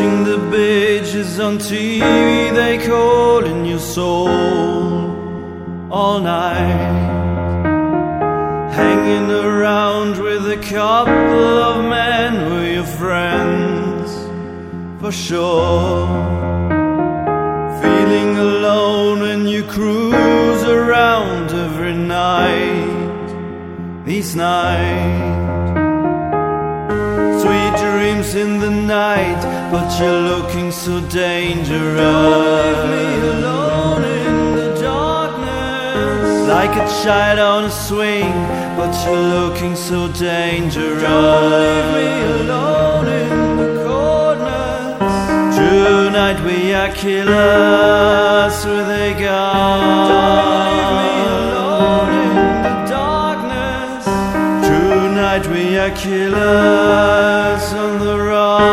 Watching the bitches on TV, they call in your soul all night. Hanging around with a couple of men who are your friends, for sure. Feeling alone when you cruise around every night, these nights. Sweet dreams in the night, but you're looking so dangerous. Don't leave me alone in the darkness. Like a child on a swing, but you're looking so dangerous. Don't leave me alone in the corners. Tonight we are killers with a gun. Don't leave me alone in the darkness. Tonight we are killers on the run.